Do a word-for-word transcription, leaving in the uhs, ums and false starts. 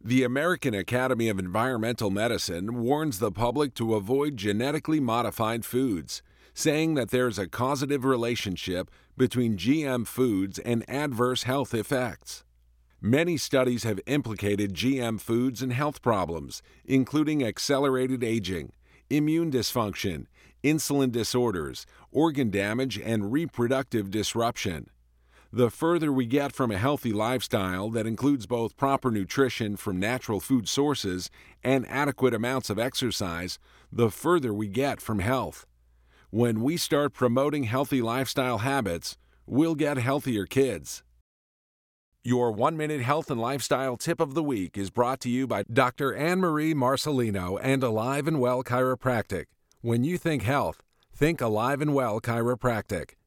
The American Academy of Environmental Medicine warns the public to avoid genetically modified foods, saying that there's a causative relationship between G M foods and adverse health effects. Many studies have implicated G M foods in health problems, including accelerated aging, immune dysfunction, insulin disorders, organ damage, and reproductive disruption. The further we get from a healthy lifestyle that includes both proper nutrition from natural food sources and adequate amounts of exercise, the further we get from health. When we start promoting healthy lifestyle habits, we'll get healthier kids. Your one-minute health and lifestyle tip of the week is brought to you by Doctor Anne-Marie Marcelino and Alive and Well Chiropractic. When you think health, think Alive and Well Chiropractic.